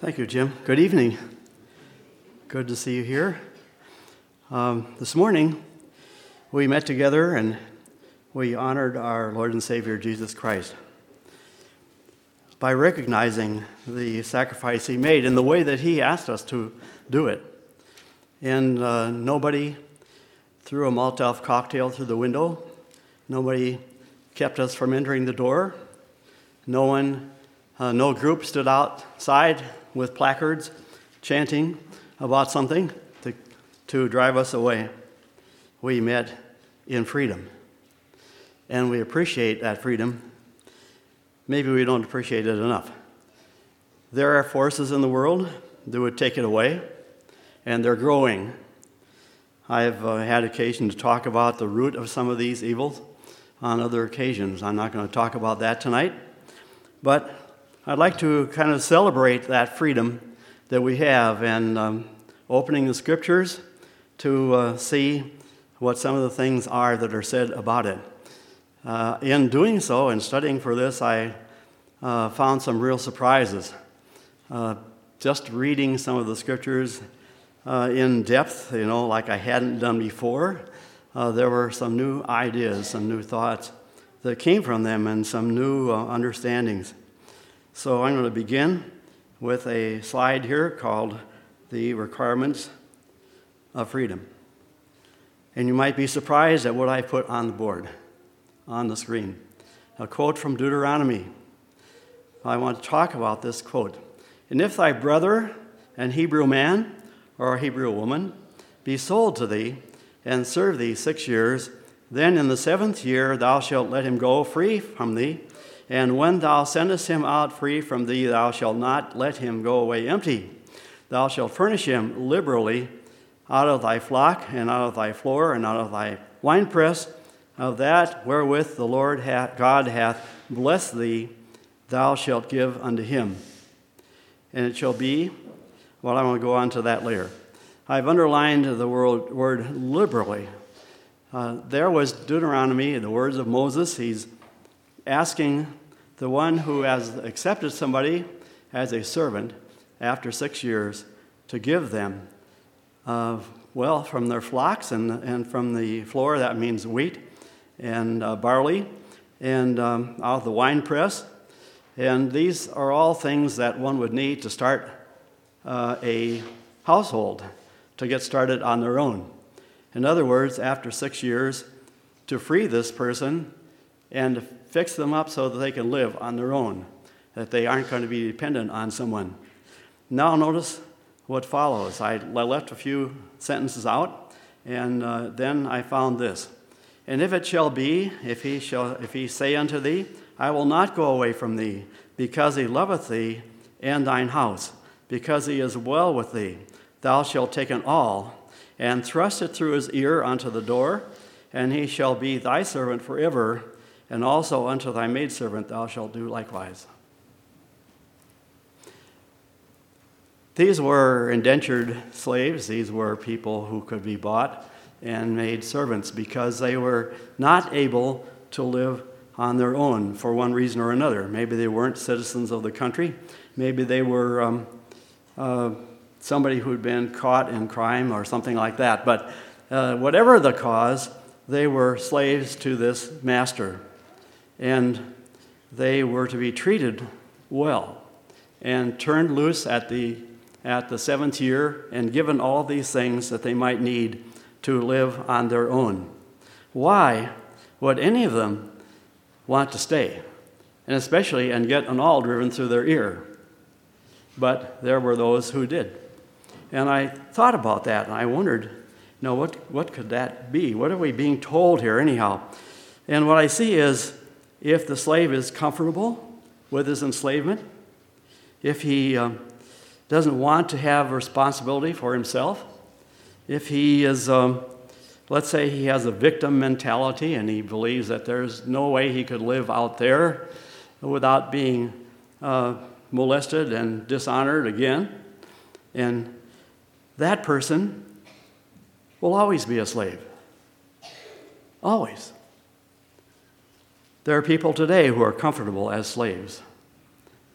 Thank you, Jim. Good evening. Good to see you here. This morning, we met together and we honored our Lord and Savior, Jesus Christ, by recognizing the sacrifice he made in the way that he asked us to do it. And nobody threw a Molotov cocktail through the window. Nobody kept us from entering the door. No group stood outside with placards chanting about something to drive us away. We met in freedom, and we appreciate that freedom. Maybe we don't appreciate it enough. There are forces in the world that would take it away, and they're growing. I've had occasion to talk about the root of some of these evils on other occasions. I'm not going to talk about that tonight, but I'd like to kind of celebrate that freedom that we have, and opening the scriptures to see what some of the things are that are said about it. In doing so and studying for this, I found some real surprises. Just reading some of the scriptures in depth, like I hadn't done before, there were some new ideas, some new thoughts that came from them, and some new understandings. So I'm going to begin with a slide here called The Requirements of Freedom. And you might be surprised at what I put on the board, on the screen. A quote from Deuteronomy. I want to talk about this quote. "And if thy brother, an Hebrew man or a Hebrew woman, be sold to thee and serve thee 6 years, then in the 7th year thou shalt let him go free from thee. And when thou sendest him out free from thee, thou shalt not let him go away empty. Thou shalt furnish him liberally out of thy flock, and out of thy floor, and out of thy winepress, of that wherewith the Lord God hath blessed thee, thou shalt give unto him. And it shall be," well, I want to go on to that later. I've underlined the word liberally. There was Deuteronomy, the words of Moses. He's asking the one who has accepted somebody as a servant after 6 years to give them, from their flocks and from the floor, that means wheat and barley, and out of the winepress. And these are all things that one would need to start a household, to get started on their own. In other words, after 6 years, to free this person and to fix them up so that they can live on their own, that they aren't going to be dependent on someone. Now notice what follows. I left a few sentences out, and then I found this. "And if it shall be, if he say unto thee, I will not go away from thee, because he loveth thee and thine house, because he is well with thee, thou shalt take an awl, and thrust it through his ear unto the door, and he shall be thy servant forever, and also unto thy maidservant thou shalt do likewise." These were indentured slaves. These were people who could be bought and made servants because they were not able to live on their own for one reason or another. Maybe they weren't citizens of the country. Maybe they were somebody who'd been caught in crime or something like that. But whatever the cause, they were slaves to this master. And they were to be treated well and turned loose at the 7th year and given all these things that they might need to live on their own. Why would any of them want to stay, and especially and get an awl driven through their ear? But there were those who did. And I thought about that, and I wondered, what could that be? What are we being told here anyhow? And what I see is, if the slave is comfortable with his enslavement, if he doesn't want to have responsibility for himself, if he is, let's say he has a victim mentality and he believes that there's no way he could live out there without being molested and dishonored again, and that person will always be a slave. Always. There are people today who are comfortable as slaves.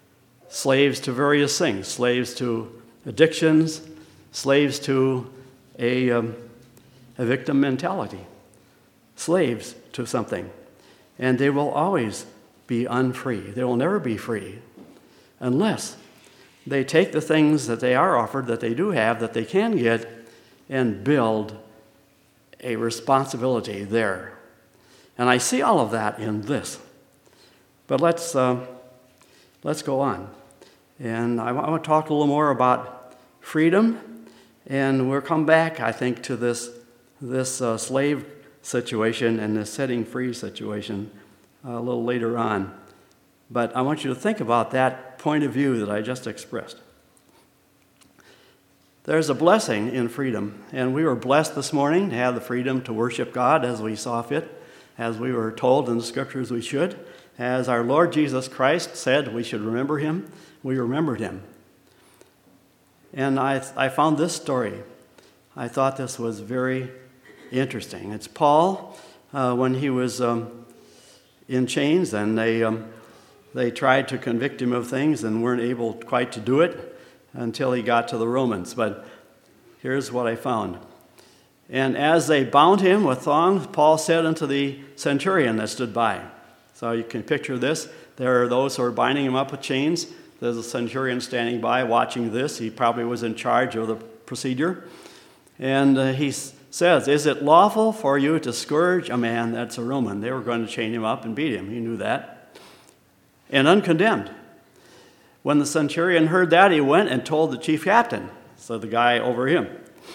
slaves to various things, slaves to addictions, slaves to a victim mentality, slaves to something. And they will always be unfree. They will never be free unless they take the things that they are offered, that they do have, that they can get, and build a responsibility there. And I see all of that in this. But let's go on. And I want to talk a little more about freedom, and we'll come back, I think, to this slave situation and this setting free situation a little later on. But I want you to think about that point of view that I just expressed. There's a blessing in freedom, and we were blessed this morning to have the freedom to worship God as we saw fit, as we were told in the Scriptures we should. As our Lord Jesus Christ said we should remember him, we remembered him. And I found this story. I thought this was very interesting. It's Paul, when he was in chains, and they tried to convict him of things and weren't able quite to do it until he got to the Romans. But here's what I found. And as they bound him with thongs, Paul said unto the centurion that stood by. So you can picture this. There are those who are binding him up with chains. There's a centurion standing by watching this. He probably was in charge of the procedure. And he says, is it lawful for you to scourge a man that's a Roman? They were going to chain him up and beat him. He knew that. And uncondemned. When the centurion heard that, he went and told the chief captain, so the guy over him,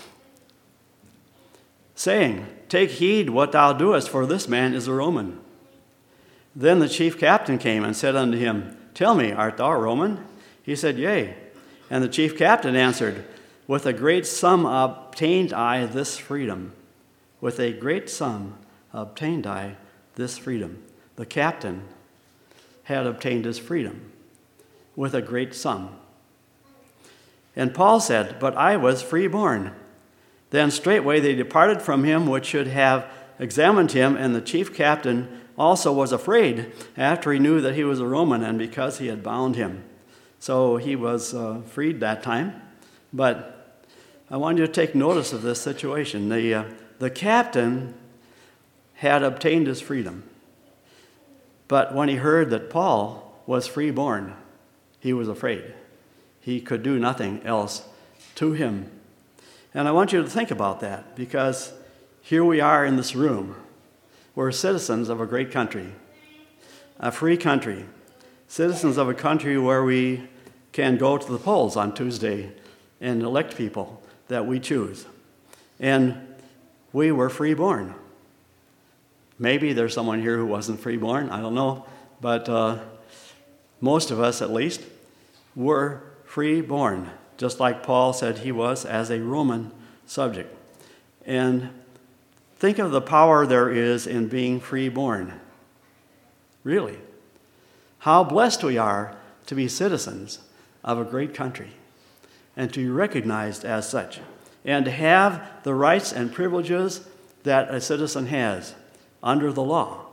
saying, take heed what thou doest, for this man is a Roman. Then the chief captain came and said unto him, tell me, art thou a Roman? He said, yea. And the chief captain answered, with a great sum obtained I this freedom. With a great sum obtained I this freedom. The captain had obtained his freedom with a great sum. And Paul said, but I was freeborn. Then straightway they departed from him which should have examined him, and the chief captain also was afraid after he knew that he was a Roman, and because he had bound him. So he was freed that time. But I want you to take notice of this situation. The captain had obtained his freedom. But when he heard that Paul was freeborn, he was afraid. He could do nothing else to him. And I want you to think about that, because here we are in this room. We're citizens of a great country, a free country, citizens of a country where we can go to the polls on Tuesday and elect people that we choose. And we were freeborn. Maybe there's someone here who wasn't freeborn, I don't know, but most of us, at least, were freeborn, just like Paul said he was as a Roman subject. And think of the power there is in being freeborn. Really. How blessed we are to be citizens of a great country and to be recognized as such and to have the rights and privileges that a citizen has under the law.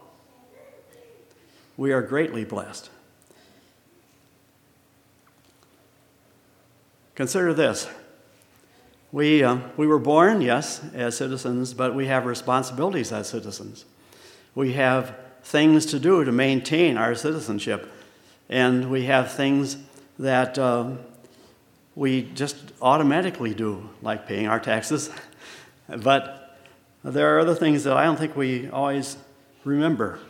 We are greatly blessed. Consider this. We were born, yes, as citizens, but we have responsibilities as citizens. We have things to do to maintain our citizenship, and we have things that we just automatically do, like paying our taxes. But there are other things that I don't think we always remember.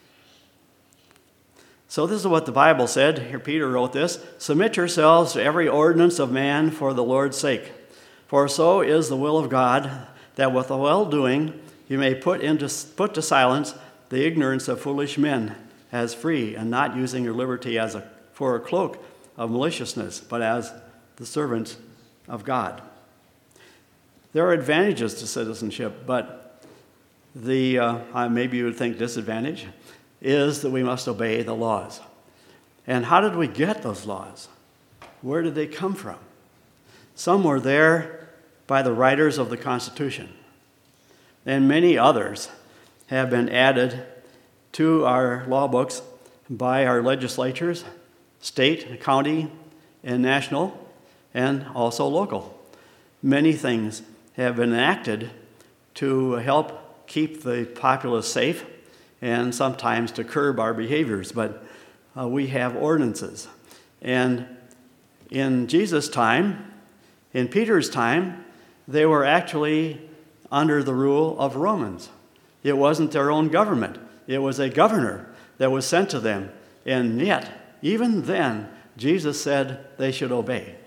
So this is what the Bible said. Here Peter wrote this: submit yourselves to every ordinance of man for the Lord's sake. For so is the will of God, that with a well-doing you may put to silence the ignorance of foolish men, as free, and not using your liberty for a cloak of maliciousness, but as the servants of God. There are advantages to citizenship, but maybe you would think disadvantage is that we must obey the laws. And how did we get those laws? Where did they come from? Some were there by the writers of the Constitution, and many others have been added to our law books by our legislatures, state, county, and national, and also local. Many things have been enacted to help keep the populace safe and sometimes to curb our behaviors, but we have ordinances. And in Jesus' time, in Peter's time, they were actually under the rule of Romans. It wasn't their own government. It was a governor that was sent to them. And yet, even then, Jesus said they should obey.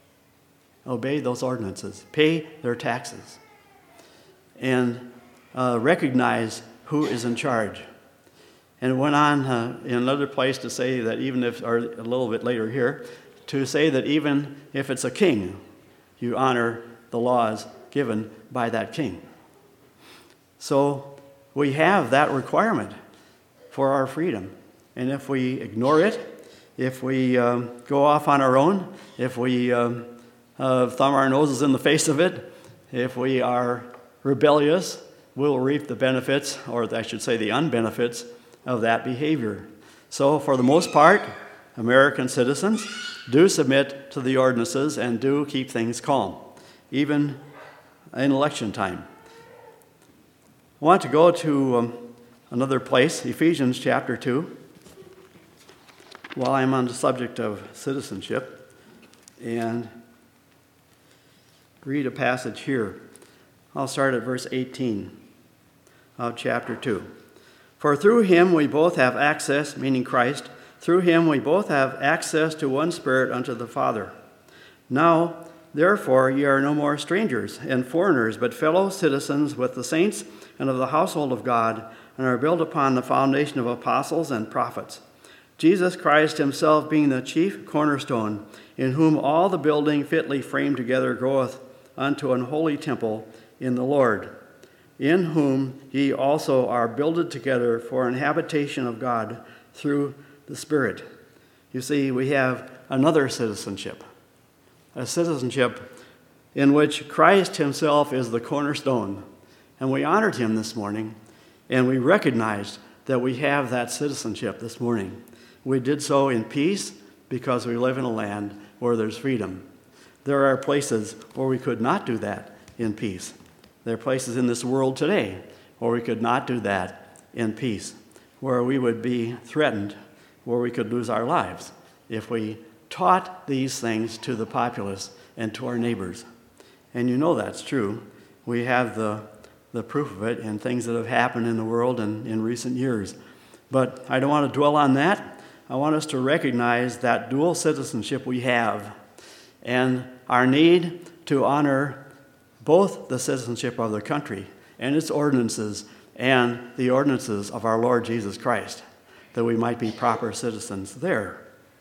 Obey those ordinances. Pay their taxes. And recognize who is in charge. And it went on in another place to say that even if, or a little bit later here, to say that even if it's a king, you honor the laws given by that king. So we have that requirement for our freedom. And if we ignore it, if we go off on our own, if we thumb our noses in the face of it, if we are rebellious, we'll reap the benefits, or I should say the unbenefits, of that behavior. So for the most part, American citizens do submit to the ordinances and do keep things calm, even in election time. I want to go to another place, Ephesians chapter 2, while I'm on the subject of citizenship, and read a passage here. I'll start at verse 18 of chapter 2. For through him we both have access, meaning Christ, through him we both have access to one Spirit unto the Father. Now, therefore, ye are no more strangers and foreigners, but fellow citizens with the saints and of the household of God, and are built upon the foundation of apostles and prophets, Jesus Christ himself being the chief cornerstone, in whom all the building fitly framed together groweth unto an holy temple in the Lord, in whom ye also are builded together for an habitation of God through the Spirit. You see, we have another citizenship, a citizenship in which Christ himself is the cornerstone. And we honored him this morning, and we recognized that we have that citizenship this morning. We did so in peace because we live in a land where there's freedom. There are places where we could not do that in peace. There are places in this world today where we could not do that in peace, where we would be threatened, where we could lose our lives if we taught these things to the populace and to our neighbors. And you know that's true. We have the proof of it in things that have happened in the world and in recent years. But I don't want to dwell on that. I want us to recognize that dual citizenship we have and our need to honor both the citizenship of the country and its ordinances and the ordinances of our Lord Jesus Christ, that we might be proper citizens there.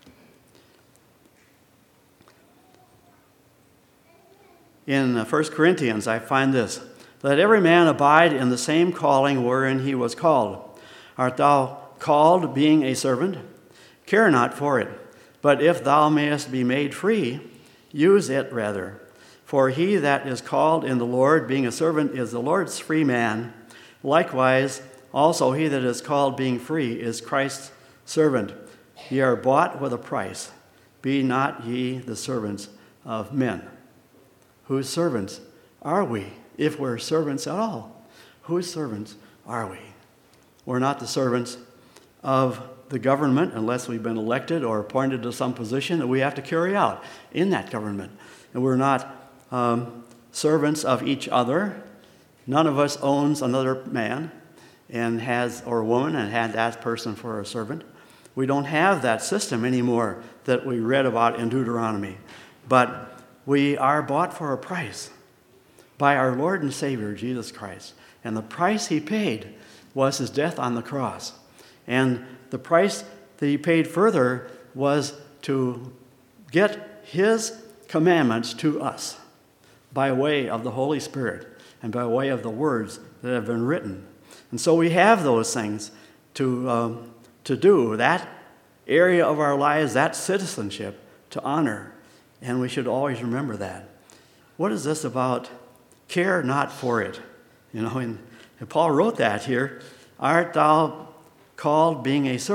In 1 Corinthians, I find this: let every man abide in the same calling wherein he was called. Art thou called, being a servant? Care not for it. But if thou mayest be made free, use it rather. For he that is called in the Lord, being a servant, is the Lord's free man. Likewise, also he that is called, being free, is Christ's servant. Ye are bought with a price. Be not ye the servants of men. Whose servants are we, if we're servants at all? Whose servants are we? We're not the servants of the government unless we've been elected or appointed to some position that we have to carry out in that government. And we're not servants of each other. None of us owns another man and has, or woman, and had that person for a servant. We don't have that system anymore that we read about in Deuteronomy. But we are bought for a price by our Lord and Savior, Jesus Christ. And the price he paid was his death on the cross. And the price that he paid further was to get his commandments to us by way of the Holy Spirit and by way of the words that have been written. And so we have those things to do, that area of our lives, that citizenship to honor. And we should always remember that. What is this about care not for it? You know, and Paul wrote that here. Art thou called, being a servant?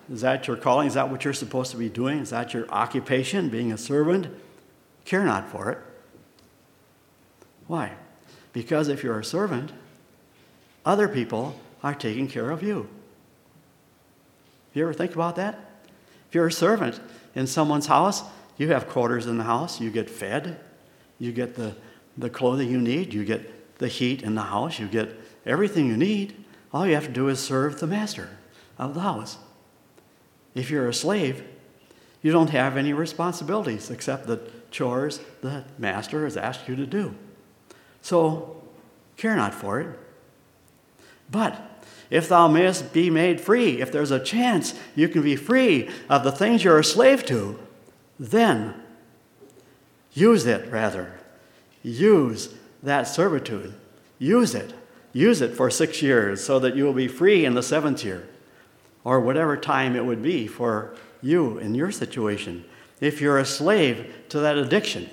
Is that your calling? Is that what you're supposed to be doing? Is that your occupation, being a servant? Care not for it. Why? Because if you're a servant, other people are taking care of you. You ever think about that? If you're a servant in someone's house, you have quarters in the house, you get fed, you get the clothing you need, you get the heat in the house, you get everything you need. All you have to do is serve the master of the house. If you're a slave, you don't have any responsibilities except the chores the master has asked you to do. So, care not for it. But if thou mayest be made free, if there's a chance you can be free of the things you're a slave to, then use it rather. Use that servitude. Use it. Use it for 6 years so that you will be free in the 7th year, or whatever time it would be for you in your situation. If you're a slave to that addiction,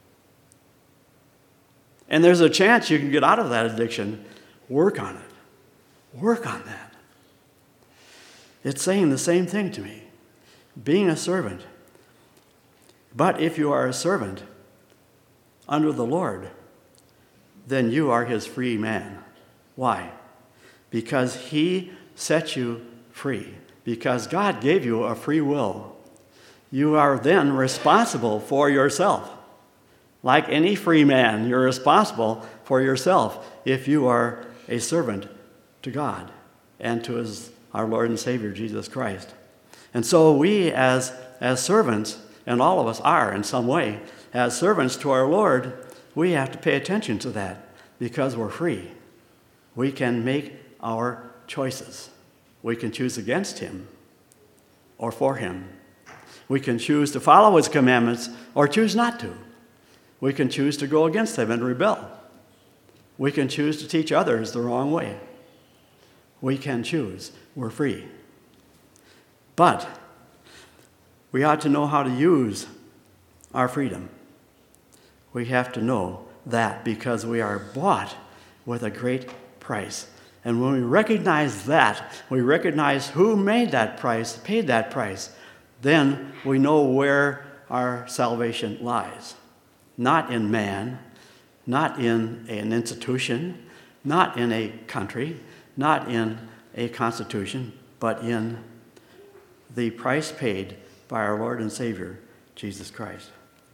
and there's a chance you can get out of that addiction, work on it. Work on that. It's saying the same thing to me. Being a servant. But if you are a servant under the Lord, then you are his free man. Why? Because he set you free. Because God gave you a free will. You are then responsible for yourself. Like any free man, you're responsible for yourself if you are a servant to God and to our Lord and Savior, Jesus Christ. And so we as servants, and all of us are in some way, as servants to our Lord, we have to pay attention to that because we're free. We can make our choices. We can choose against him or for him. We can choose to follow his commandments or choose not to. We can choose to go against them and rebel. We can choose to teach others the wrong way. We can choose. We're free. But we ought to know how to use our freedom. We have to know that because we are bought with a great price. And when we recognize that, we recognize who made that price, paid that price, then we know where our salvation lies. Not in man, not in an institution, not in a country, not in a constitution, but in the price paid by our Lord and Savior, Jesus Christ.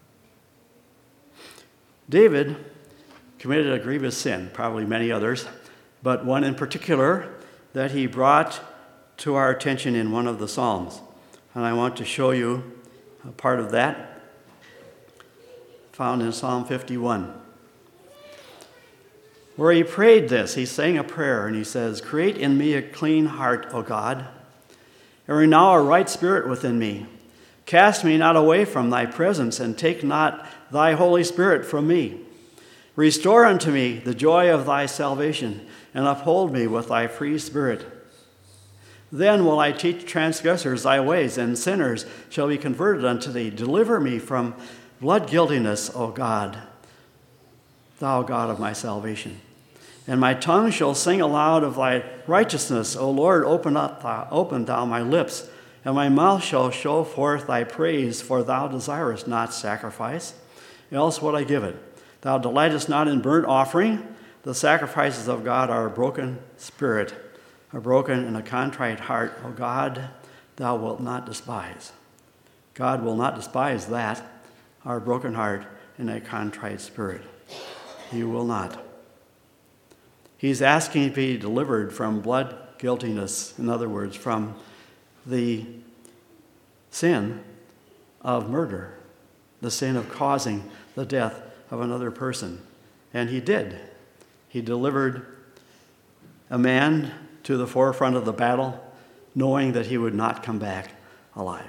David committed a grievous sin, probably many others, but one in particular that he brought to our attention in one of the Psalms. And I want to show you a part of that found in Psalm 51, where he prayed this. He sang a prayer, and he says, "Create in me a clean heart, O God, and renew a right spirit within me. Cast me not away from thy presence, and take not thy Holy Spirit from me. Restore unto me the joy of thy salvation, and uphold me with thy free spirit. Then will I teach transgressors thy ways, and sinners shall be converted unto thee. Deliver me from blood guiltiness, O God, thou God of my salvation. And my tongue shall sing aloud of thy righteousness. O Lord, open thou my lips, and my mouth shall show forth thy praise, for thou desirest not sacrifice, else would I give it. Thou delightest not in burnt offering. The sacrifices of God are a broken spirit, a broken and a contrite heart. O God, thou wilt not despise." God will not despise that, our broken heart and a contrite spirit. He will not. He's asking to be delivered from blood guiltiness, in other words, from the sin of murder, the sin of causing the death of another person. And he did. He delivered a man to the forefront of the battle, knowing that he would not come back alive,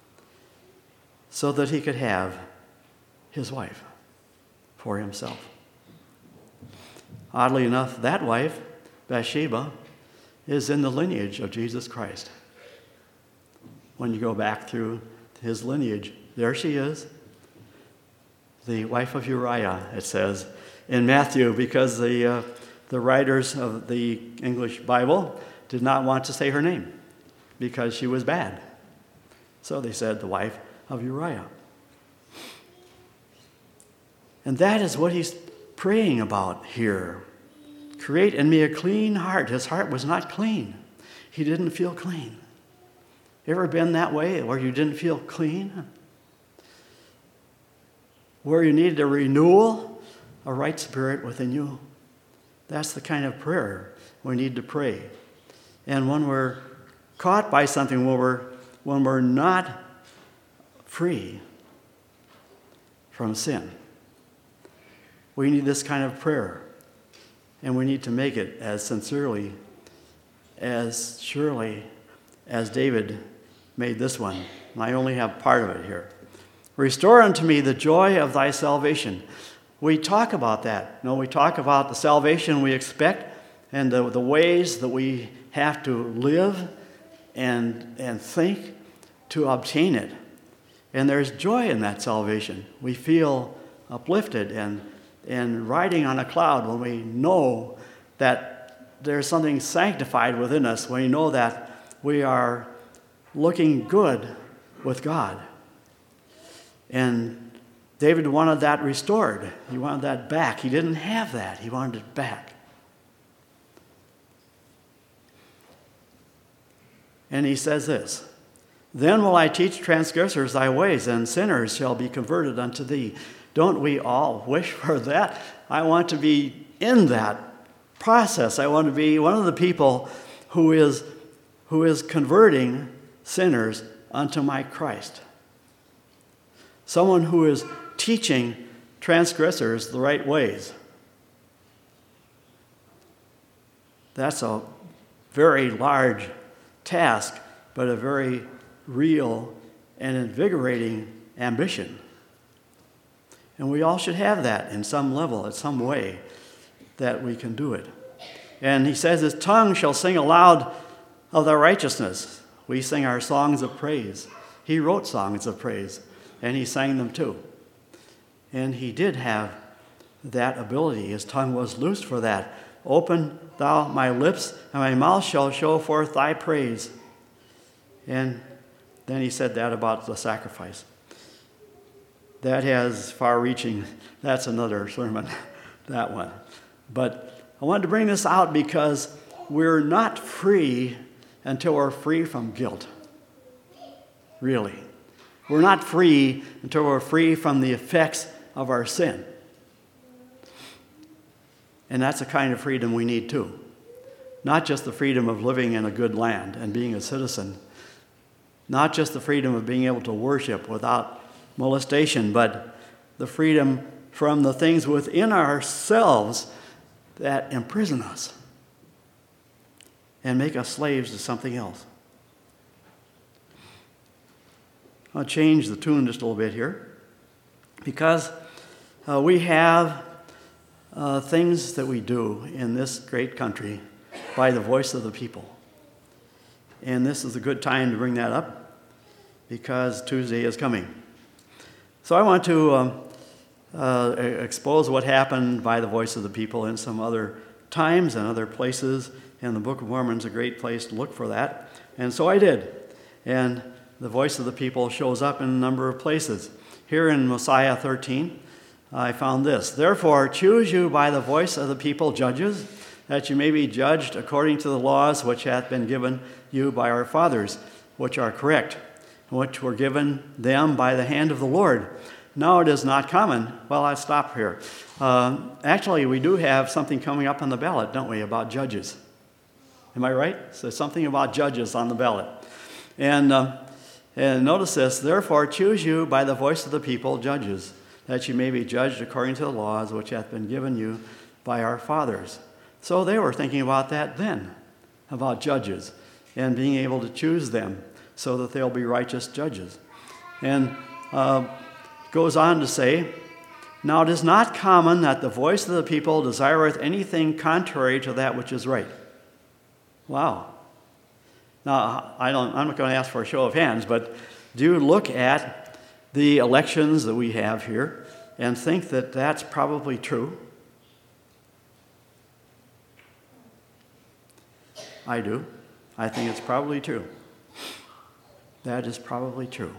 so that he could have his wife for himself. Oddly enough, that wife, Bathsheba, is in the lineage of Jesus Christ. When you go back through his lineage, there she is, the wife of Uriah, it says in Matthew, because the writers of the English Bible did not want to say her name, because she was bad. So they said, the wife of Uriah. And that is what he's praying about here. Create in me a clean heart. His heart was not clean. He didn't feel clean. Ever been that way where you didn't feel clean? Where you needed a renewal, a right spirit within you? That's the kind of prayer we need to pray. And when we're caught by something, when we're not free from sin, we need this kind of prayer. And we need to make it as sincerely, as surely as David made this one. And I only have part of it here. Restore unto me the joy of thy salvation. We talk about that. We talk about the salvation we expect and the ways that we have to live and think to obtain it. And there's joy in that salvation. We feel uplifted and riding on a cloud when we know that there's something sanctified within us, when we know that we are looking good with God. And David wanted that restored. He wanted that back. He didn't have that. He wanted it back. And he says this, then will I teach transgressors thy ways, and sinners shall be converted unto thee. Don't we all wish for that? I want to be in that process. I want to be one of the people who is converting sinners unto my Christ. Someone who is teaching transgressors the right ways. That's a very large task, but a very real and invigorating ambition. And we all should have that in some level, in some way, that we can do it. And he says, his tongue shall sing aloud of thy righteousness. We sing our songs of praise. He wrote songs of praise, and he sang them too. And he did have that ability. His tongue was loosed for that. Open thou my lips, and my mouth shall show forth thy praise. And then he said that about the sacrifice. That has far-reaching, that's another sermon, that one. But I wanted to bring this out because we're not free until we're free from guilt. Really. We're not free until we're free from the effects of our sin. And that's the kind of freedom we need too. Not just the freedom of living in a good land and being a citizen. Not just the freedom of being able to worship without molestation, but the freedom from the things within ourselves that imprison us and make us slaves to something else. I'll change the tune just a little bit here because we have things that we do in this great country by the voice of the people. And this is a good time to bring that up because Tuesday is coming. So I want to expose what happened by the voice of the people in some other times and other places. And the Book of Mormon is a great place to look for that. And so I did. And the voice of the people shows up in a number of places. Here in Mosiah 13, I found this. Therefore, choose you by the voice of the people judges, that you may be judged according to the laws which hath been given you by our fathers, which are correct, which were given them by the hand of the Lord. Now it is not common. Well, I'll stop here. Actually, we do have something coming up on the ballot, don't we, about judges. Am I right? So something about judges on the ballot. And notice this, therefore choose you by the voice of the people judges, that you may be judged according to the laws which hath been given you by our fathers. So they were thinking about that then, about judges, and being able to choose them so that they'll be righteous judges. And goes on to say, now it is not common that the voice of the people desireth anything contrary to that which is right. Wow. Now, I'm not going to ask for a show of hands, but do you look at the elections that we have here and think that that's probably true? I do. I think it's probably true. that is probably true.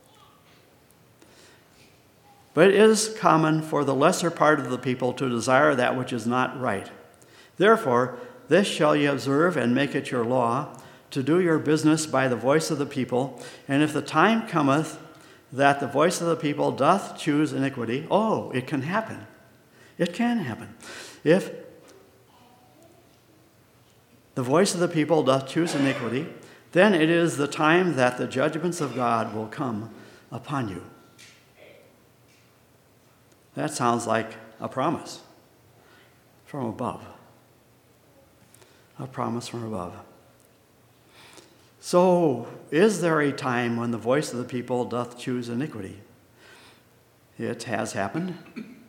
But it is common for the lesser part of the people to desire that which is not right. Therefore, this shall ye observe and make it your law, to do your business by the voice of the people. And if the time cometh that the voice of the people doth choose iniquity, it can happen. It can happen. If the voice of the people doth choose iniquity, then it is the time that the judgments of God will come upon you. That sounds like a promise from above. A promise from above. So, is there a time when the voice of the people doth choose iniquity? It has happened.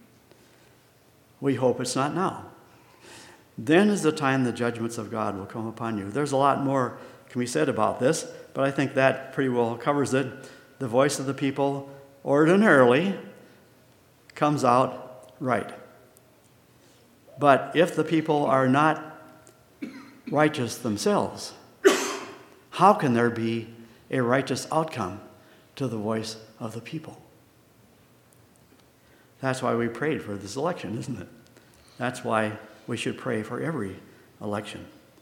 We hope it's not now. Then is the time the judgments of God will come upon you. There's a lot more can be said about this, but I think that pretty well covers it. The voice of the people ordinarily comes out right. But if the people are not righteous themselves, how can there be a righteous outcome to the voice of the people? That's why we prayed for this election, isn't it? That's why we should pray for every election.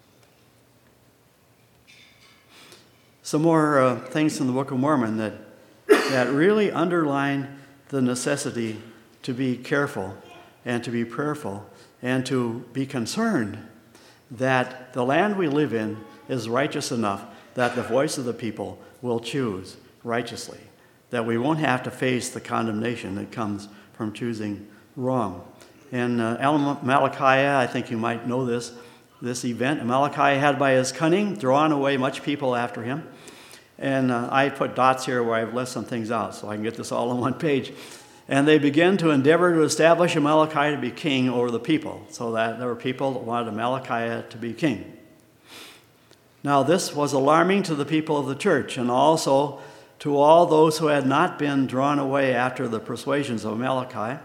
Some more things in the Book of Mormon that really underline the necessity to be careful and to be prayerful and to be concerned that the land we live in is righteous enough that the voice of the people will choose righteously, that we won't have to face the condemnation that comes from choosing wrong. And Amalickiah, I think you might know this event. Amalickiah had by his cunning drawn away much people after him. And I put dots here where I've left some things out so I can get this all on one page. And they began to endeavor to establish Amalickiah to be king over the people, so that there were people that wanted Amalickiah to be king. Now this was alarming to the people of the church and also to all those who had not been drawn away after the persuasions of Amalickiah.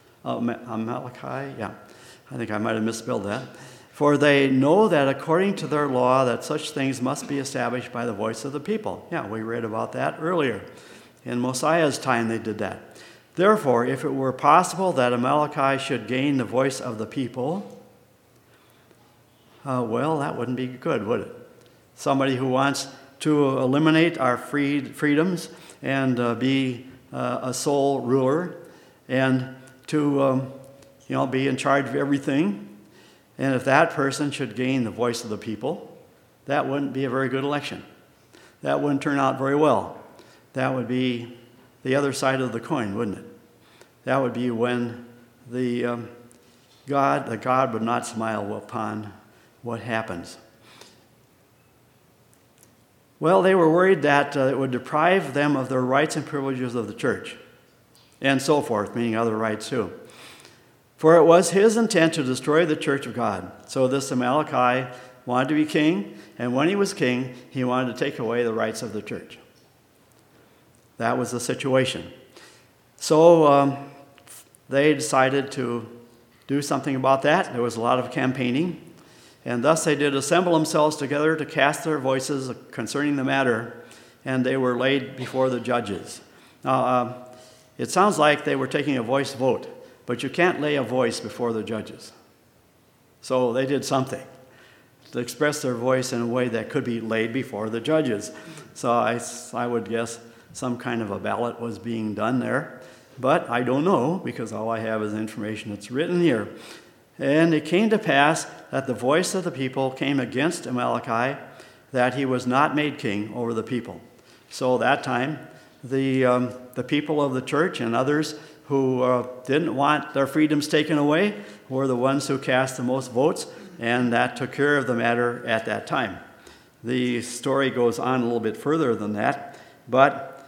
Yeah, I think I might have misspelled that. For they know that according to their law that such things must be established by the voice of the people. Yeah, we read about that earlier. In Mosiah's time they did that. Therefore, if it were possible that Amalickiah should gain the voice of the people, that wouldn't be good, would it? Somebody who wants to eliminate our freedoms and be a sole ruler and to be in charge of everything. And if that person should gain the voice of the people, that wouldn't be a very good election. That wouldn't turn out very well. That would be the other side of the coin, wouldn't it? That would be when God would not smile upon what happens. Well, they were worried that it would deprive them of their rights and privileges of the church, and so forth, meaning other rights too. For it was his intent to destroy the church of God. So this Amalickiah wanted to be king, and when he was king, he wanted to take away the rights of the church. That was the situation. So they decided to do something about that. There was a lot of campaigning. And thus they did assemble themselves together to cast their voices concerning the matter, and they were laid before the judges. Now, it sounds like they were taking a voice vote, but you can't lay a voice before the judges. So they did something to express their voice in a way that could be laid before the judges. So I would guess some kind of a ballot was being done there, but I don't know because all I have is information that's written here. And it came to pass that the voice of the people came against Amalickiah, that he was not made king over the people. So that time, the people of the church and others who didn't want their freedoms taken away were the ones who cast the most votes, and that took care of the matter at that time. The story goes on a little bit further than that, but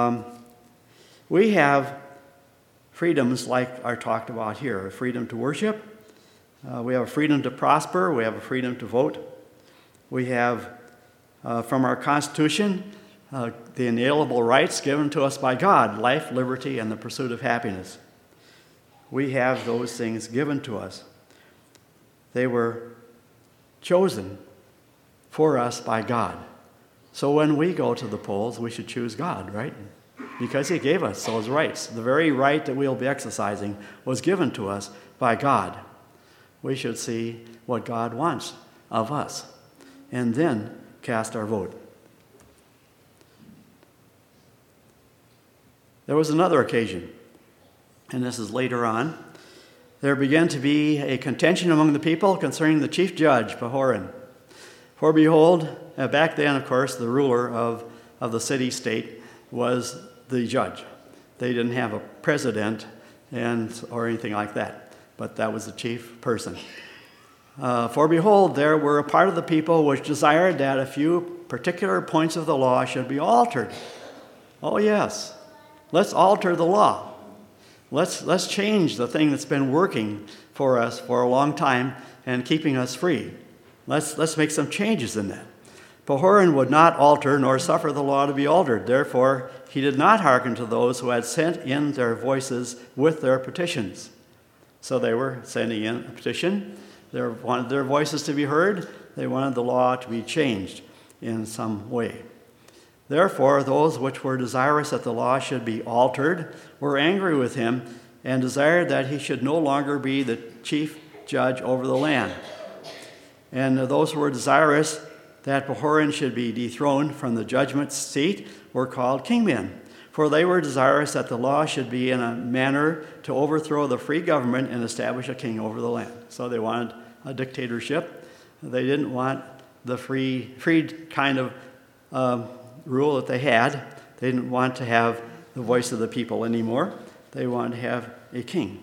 we have freedoms like are talked about here: a freedom to worship. We have a freedom to prosper. We have a freedom to vote. We have, from our Constitution, the inalienable rights given to us by God: life, liberty, and the pursuit of happiness. We have those things given to us. They were chosen for us by God So when we go to the polls, we should choose God, right? Because he gave us those rights. The very right that we'll be exercising was given to us by God. We should see what God wants of us and then cast our vote. There was another occasion, and this is later on. There began to be a contention among the people concerning the chief judge, Pahoran. For behold, back then, of course, the ruler of the city-state was the judge. They didn't have a president or anything like that, but that was the chief person. For behold, there were a part of the people which desired that a few particular points of the law should be altered. Oh yes, let's alter the law. Let's change the thing that's been working for us for a long time and keeping us free. Let's make some changes in that. Pahoran would not alter nor suffer the law to be altered. Therefore, he did not hearken to those who had sent in their voices with their petitions. So they were sending in a petition. They wanted their voices to be heard. They wanted the law to be changed in some way. Therefore, those which were desirous that the law should be altered were angry with him and desired that he should no longer be the chief judge over the land. And those who were desirous that Pahoran should be dethroned from the judgment seat were called kingmen, for they were desirous that the law should be in a manner to overthrow the free government and establish a king over the land. So they wanted a dictatorship. They didn't want the free kind of rule that they had. They didn't want to have the voice of the people anymore. They wanted to have a king.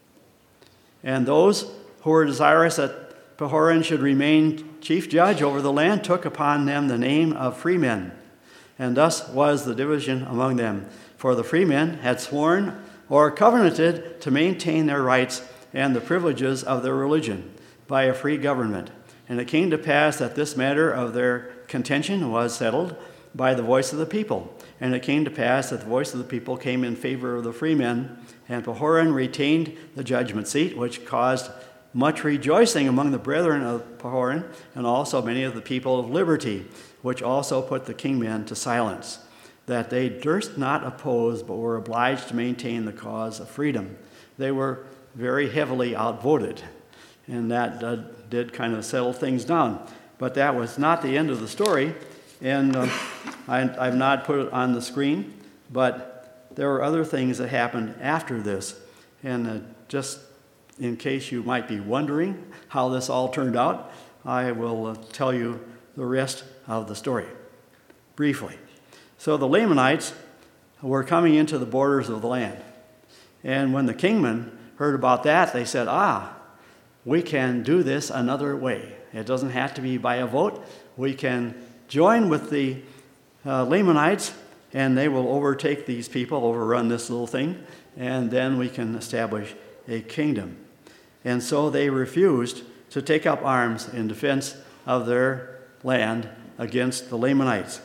And those who were desirous that Pahoran should remain chief judge over the land took upon them the name of freemen. And thus was the division among them. For the freemen had sworn or covenanted to maintain their rights and the privileges of their religion by a free government. And it came to pass that this matter of their contention was settled by the voice of the people. And it came to pass that the voice of the people came in favor of the freemen, and Pahoran retained the judgment seat, which caused much rejoicing among the brethren of Pahoran, and also many of the people of liberty, which also put the kingmen to silence, that they durst not oppose, but were obliged to maintain the cause of freedom. They were very heavily outvoted, and that did kind of settle things down. But that was not the end of the story, and I've not put it on the screen, but there were other things that happened after this, and just in case you might be wondering how this all turned out, I will tell you the rest of the story briefly. So the Lamanites were coming into the borders of the land. And when the kingmen heard about that, they said, we can do this another way. It doesn't have to be by a vote. We can join with the Lamanites, and they will overtake these people, overrun this little thing, and then we can establish a kingdom. And so they refused to take up arms in defense of their land against the Lamanites.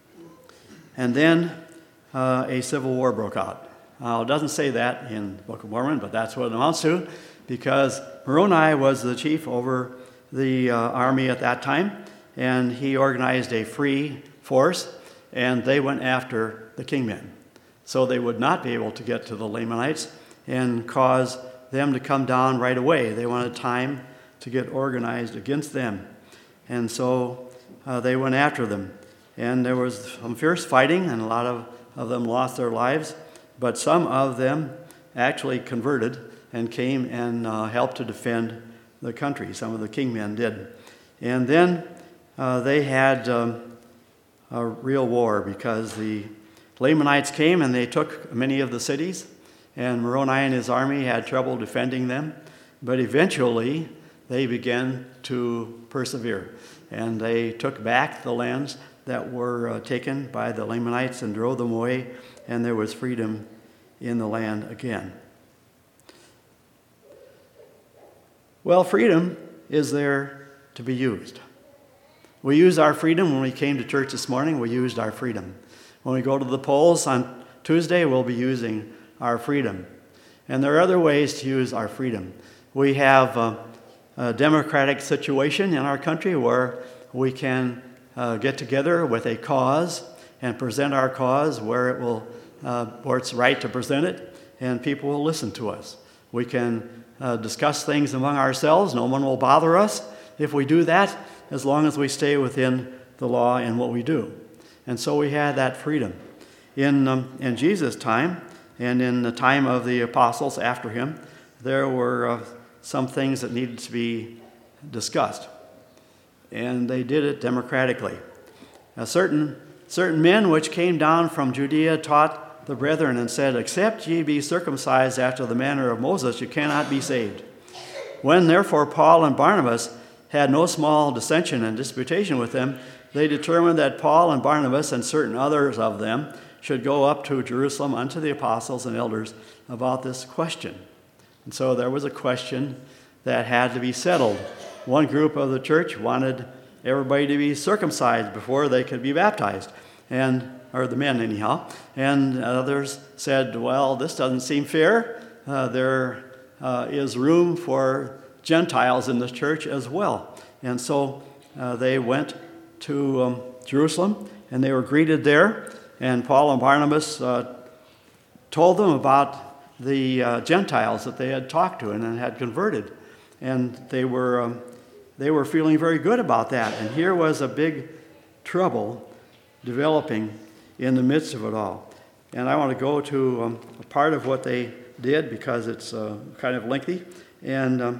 And then a civil war broke out. Now, it doesn't say that in the Book of Mormon, but that's what it amounts to, because Moroni was the chief over the army at that time, and he organized a free force, and they went after the kingmen. So they would not be able to get to the Lamanites and cause them to come down right away. They wanted time to get organized against them. And so they went after them. And there was some fierce fighting, and a lot of them lost their lives. But some of them actually converted and came and helped to defend the country. Some of the kingmen did. And then they had a real war, because the Lamanites came and they took many of the cities. And Moroni and his army had trouble defending them. But eventually, they began to persevere. And they took back the lands that were taken by the Lamanites and drove them away. And there was freedom in the land again. Well, freedom is there to be used. We used our freedom when we came to church this morning. We used our freedom. When we go to the polls on Tuesday, we'll be using our freedom. And there are other ways to use our freedom. We have a democratic situation in our country where we can get together with a cause and present our cause where it's right to present it, and people will listen to us. We can discuss things among ourselves. No one will bother us if we do that, as long as we stay within the law in what we do. And so we had that freedom. In Jesus' time, and in the time of the apostles after him, there were some things that needed to be discussed. And they did it democratically. Certain men which came down from Judea taught the brethren and said, "Except ye be circumcised after the manner of Moses, you cannot be saved." When therefore Paul and Barnabas had no small dissension and disputation with them, they determined that Paul and Barnabas and certain others of them should go up to Jerusalem unto the apostles and elders about this question. And so there was a question that had to be settled. One group of the church wanted everybody to be circumcised before they could be baptized, or the men anyhow. And others said, well, this doesn't seem fair. There is room for Gentiles in this church as well. And so they went to Jerusalem, and they were greeted there. And Paul and Barnabas told them about the Gentiles that they had talked to and had converted. And they were feeling very good about that. And here was a big trouble developing in the midst of it all. And I want to go to a part of what they did because it's kind of lengthy, and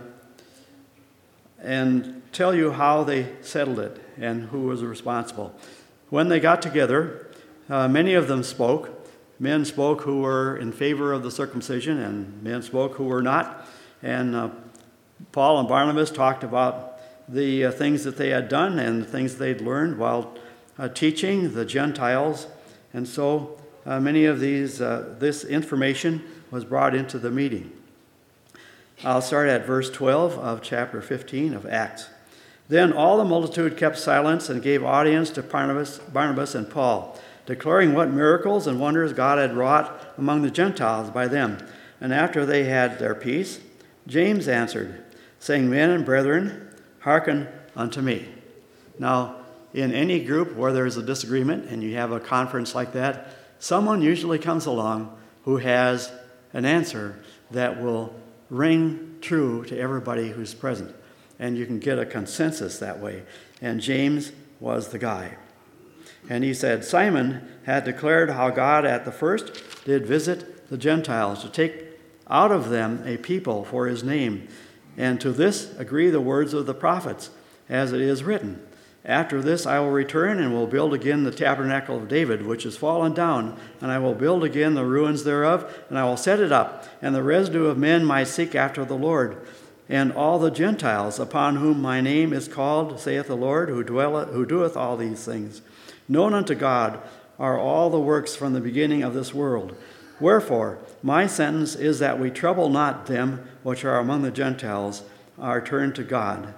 tell you how they settled it and who was responsible. When they got together, many of them spoke. Men spoke who were in favor of the circumcision, and men spoke who were not. And Paul and Barnabas talked about the things that they had done and the things they'd learned while teaching the Gentiles. And so many of this information was brought into the meeting. I'll start at verse 12 of chapter 15 of Acts. Then all the multitude kept silence and gave audience to Barnabas and Paul, declaring what miracles and wonders God had wrought among the Gentiles by them. And after they had their peace, James answered, saying, Men and brethren, hearken unto me. Now, in any group where there's a disagreement and you have a conference like that, someone usually comes along who has an answer that will ring true to everybody who's present. And you can get a consensus that way. And James was the guy. And he said, Simon had declared how God at the first did visit the Gentiles to take out of them a people for his name. And to this agree the words of the prophets, as it is written, After this I will return and will build again the tabernacle of David, which is fallen down, and I will build again the ruins thereof, and I will set it up, and the residue of men might seek after the Lord. And all the Gentiles upon whom my name is called, saith the Lord, who doeth all these things. Known unto God are all the works from the beginning of this world. Wherefore, my sentence is that we trouble not them which are among the Gentiles, are turned to God.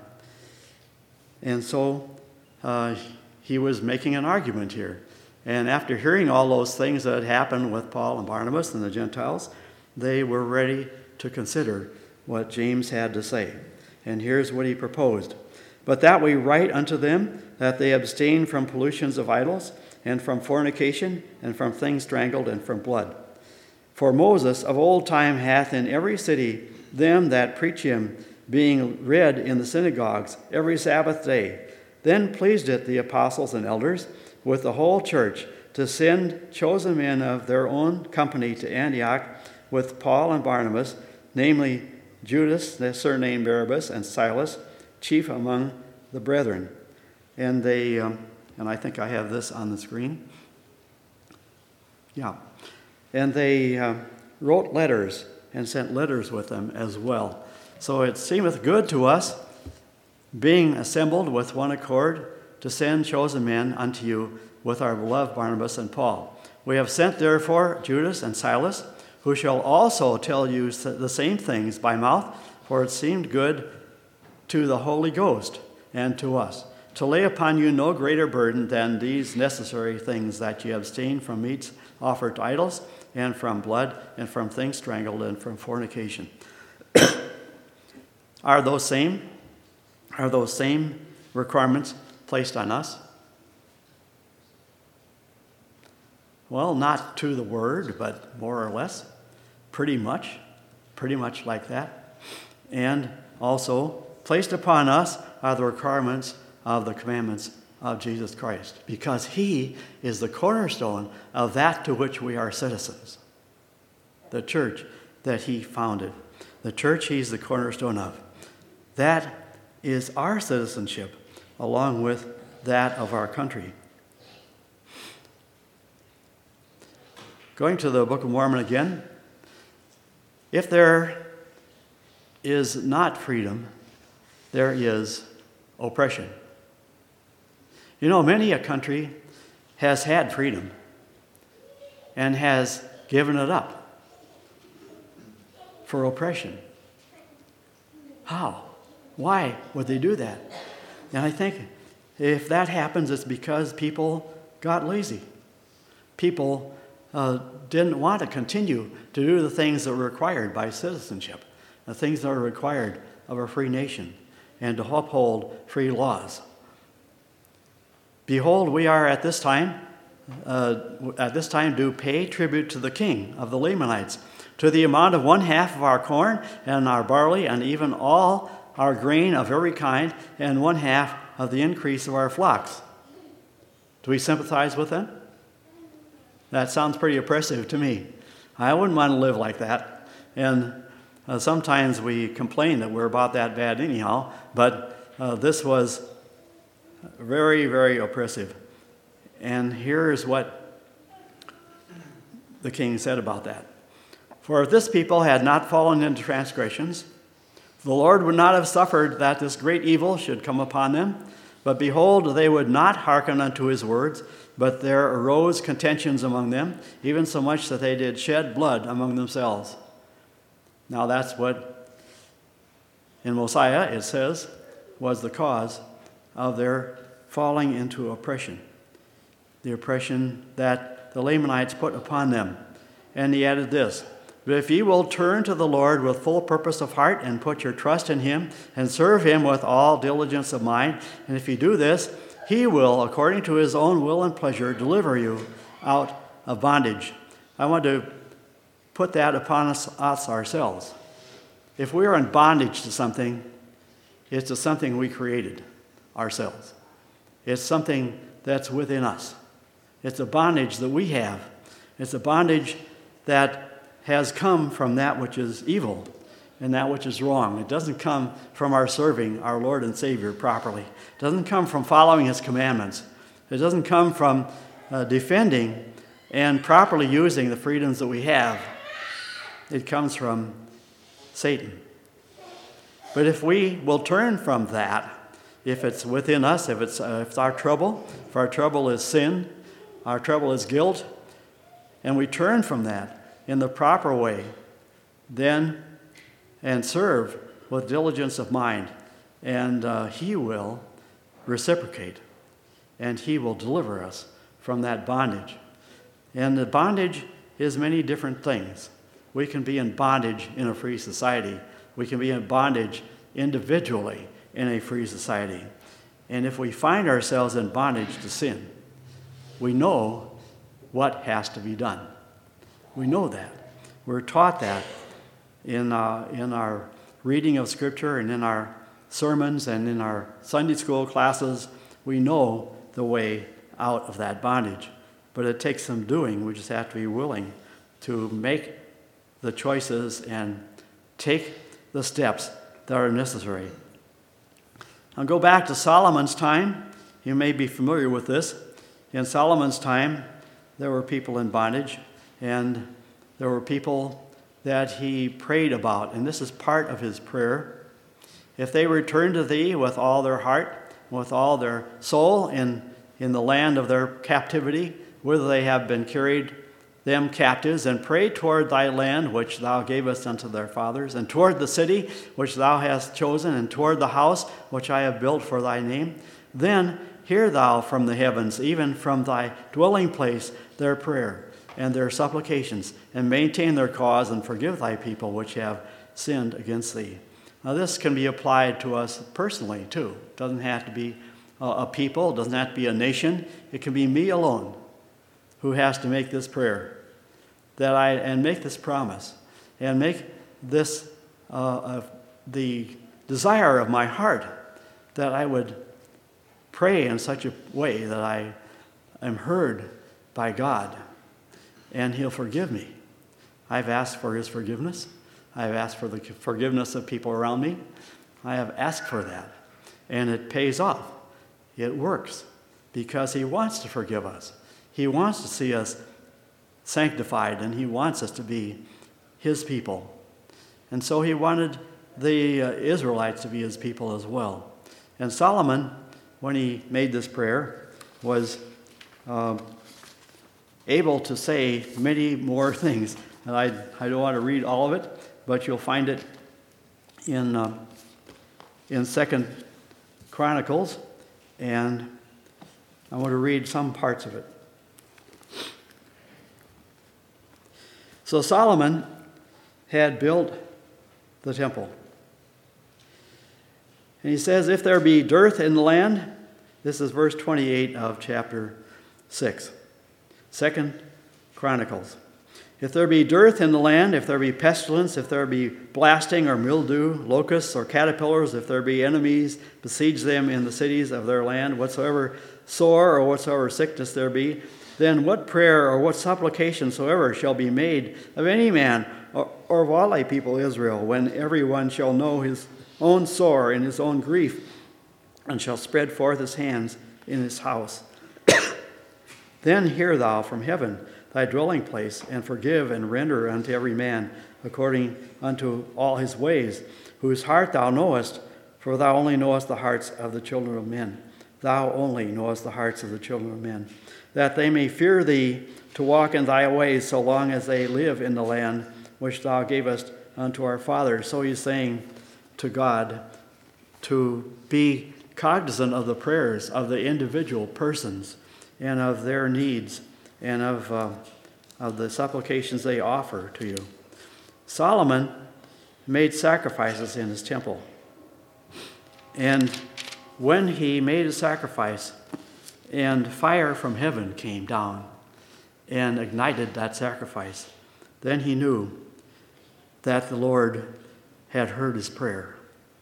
And so he was making an argument here. And after hearing all those things that had happened with Paul and Barnabas and the Gentiles, they were ready to consider what James had to say. And here's what he proposed. But that we write unto them that they abstain from pollutions of idols, and from fornication, and from things strangled, and from blood. For Moses of old time hath in every city them that preach him, being read in the synagogues every Sabbath day. Then pleased it the apostles and elders with the whole church to send chosen men of their own company to Antioch with Paul and Barnabas, namely Judas, the surnamed Barsabbas, and Silas, chief among the brethren. And they, and I think I have this on the screen. Yeah. And they wrote letters and sent letters with them as well. So it seemeth good to us, being assembled with one accord, to send chosen men unto you with our beloved Barnabas and Paul. We have sent therefore Judas and Silas, who shall also tell you the same things by mouth, for it seemed good to the Holy Ghost and to us, to lay upon you no greater burden than these necessary things, that ye abstain from meats offered to idols, and from blood, and from things strangled, and from fornication. Are those same requirements placed on us? Well, not to the word, but more or less, pretty much like that. And also, placed upon us are the requirements of the commandments of Jesus Christ, because he is the cornerstone of that to which we are citizens. The church that he founded, the church he's the cornerstone of. That is our citizenship, along with that of our country. Going to the Book of Mormon again, if there is not freedom, there is oppression. You know, many a country has had freedom and has given it up for oppression. How? Why would they do that? And I think if that happens, it's because people got lazy. People didn't want to continue to do the things that were required by citizenship, the things that are required of a free nation, and to uphold free laws. Behold, we are at this time do pay tribute to the king of the Lamanites, to the amount of 1/2 of our corn and our barley, and even all our grain of every kind, and 1/2 of the increase of our flocks. Do we sympathize with them? That sounds pretty oppressive to me. I wouldn't want to live like that. And sometimes we complain that we're about that bad anyhow, but this was very, very oppressive. And here's what the king said about that. For if this people had not fallen into transgressions, the Lord would not have suffered that this great evil should come upon them. But behold, they would not hearken unto his words, but there arose contentions among them, even so much that they did shed blood among themselves. Now that's what in Mosiah it says was the cause of their falling into oppression, the oppression that the Lamanites put upon them. And he added this, but if ye will turn to the Lord with full purpose of heart and put your trust in him and serve him with all diligence of mind, and if ye do this, he will, according to his own will and pleasure, deliver you out of bondage. I want to put that upon us ourselves. If we are in bondage to something, it's to something we created ourselves. It's something that's within us. It's a bondage that we have. It's a bondage that has come from that which is evil and that which is wrong. It doesn't come from our serving our Lord and Savior properly. It doesn't come from following his commandments. It doesn't come from defending and properly using the freedoms that we have. It comes from Satan. But if we will turn from that, if it's within us, if it's our trouble, if our trouble is sin, our trouble is guilt, and we turn from that in the proper way, then and serve with diligence of mind, and he will reciprocate, and he will deliver us from that bondage. And the bondage is many different things. We can be in bondage in a free society. We can be in bondage individually in a free society. And if we find ourselves in bondage to sin, we know what has to be done. We know that. We're taught that in our reading of Scripture and in our sermons and in our Sunday school classes. We know the way out of that bondage. But it takes some doing. We just have to be willing to make the choices and take the steps that are necessary. I'll go back to Solomon's time. You may be familiar with this. In Solomon's time, there were people in bondage, and there were people that he prayed about, and this is part of his prayer. If they return to thee with all their heart, with all their soul in the land of their captivity, whither they have been carried them captives, and pray toward thy land which thou gavest unto their fathers, and toward the city which thou hast chosen, and toward the house which I have built for thy name, then hear thou from the heavens, even from thy dwelling place, their prayer and their supplications, and maintain their cause, and forgive thy people which have sinned against thee. Now this can be applied to us personally too. It doesn't have to be a people, it doesn't have to be a nation. It can be me alone. who has to make this prayer, and make this promise, and make this the desire of my heart, that I would pray in such a way that I am heard by God, and He'll forgive me. I've asked for His forgiveness. I've asked for the forgiveness of people around me. I have asked for that, and it pays off. It works, because He wants to forgive us. He wants to see us sanctified, and He wants us to be His people. And so He wanted the Israelites to be His people as well. And Solomon, when he made this prayer, was able to say many more things. And I don't want to read all of it, but you'll find it in 2 Chronicles, and I want to read some parts of it. So Solomon had built the temple. And he says, if there be dearth in the land, this is verse 28 of chapter 6, 2 Chronicles. If there be dearth in the land, if there be pestilence, if there be blasting or mildew, locusts or caterpillars, if there be enemies, besiege them in the cities of their land, whatsoever sore or whatsoever sickness there be, then what prayer or what supplication soever shall be made of any man or of all thy people Israel, when every one shall know his own sore and his own grief, and shall spread forth his hands in his house. Then hear thou from heaven thy dwelling place, and forgive and render unto every man according unto all his ways, whose heart thou knowest, for thou only knowest the hearts of the children of men. Thou only knowest the hearts of the children of men, that they may fear thee to walk in thy ways so long as they live in the land which thou gavest unto our fathers. So he's saying to God to be cognizant of the prayers of the individual persons and of their needs and of the supplications they offer to you. Solomon made sacrifices in his temple. And when he made a sacrifice, and fire from heaven came down and ignited that sacrifice, then he knew that the Lord had heard his prayer.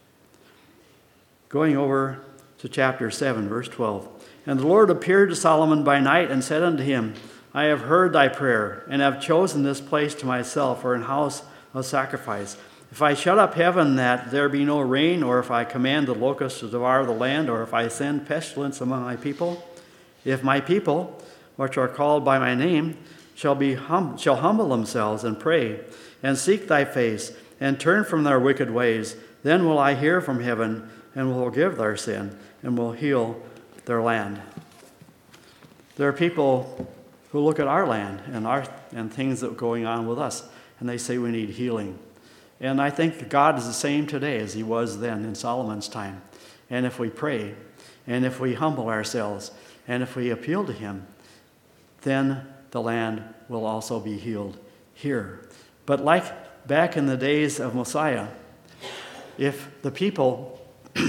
Going over to chapter 7, verse 12. And the Lord appeared to Solomon by night and said unto him, I have heard thy prayer, and have chosen this place to myself for an house of sacrifice. If I shut up heaven that there be no rain, or if I command the locusts to devour the land, or if I send pestilence among my people, if my people, which are called by my name, shall humble themselves and pray, and seek thy face, and turn from their wicked ways, then will I hear from heaven, and will forgive their sin, and will heal their land. There are people who look at our land and things that are going on with us, and they say we need healing. And I think God is the same today as he was then in Solomon's time. And if we pray, and if we humble ourselves, and if we appeal to him, then the land will also be healed here. But like back in the days of Mosiah, if the people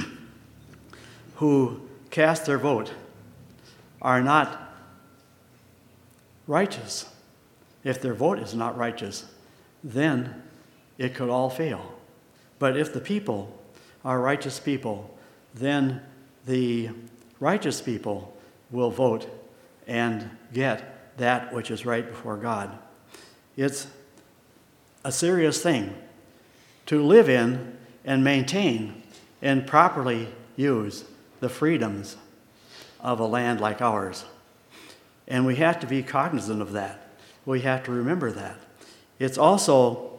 who cast their vote are not righteous, if their vote is not righteous, then it could all fail. But if the people are righteous people, then the righteous people will vote and get that which is right before God. It's a serious thing to live in and maintain and properly use the freedoms of a land like ours. And we have to be cognizant of that. We have to remember that. It's also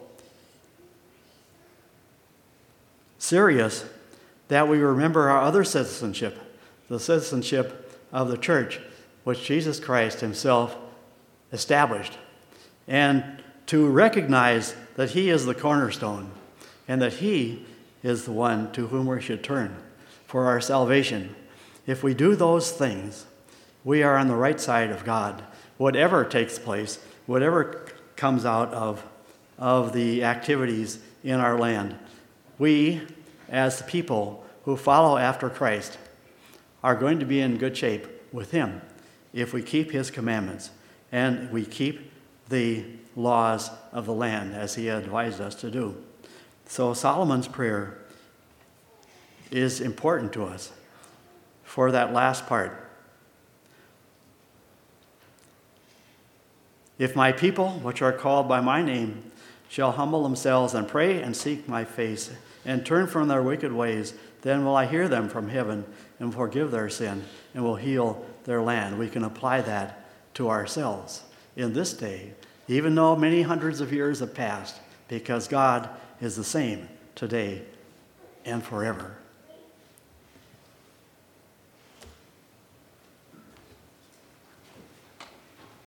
serious that we remember our other citizenship, the citizenship of the church, which Jesus Christ himself established, and to recognize that he is the cornerstone and that he is the one to whom we should turn for our salvation. If we do those things, we are on the right side of God. Whatever takes place, whatever comes out of the activities in our land, we, as the people who follow after Christ, are going to be in good shape with him if we keep his commandments and we keep the laws of the land as he advised us to do. So Solomon's prayer is important to us for that last part. If my people, which are called by my name, shall humble themselves and pray and seek my face and turn from their wicked ways, then will I hear them from heaven and forgive their sin and will heal their land. We can apply that to ourselves in this day, even though many hundreds of years have passed, because God is the same today and forever.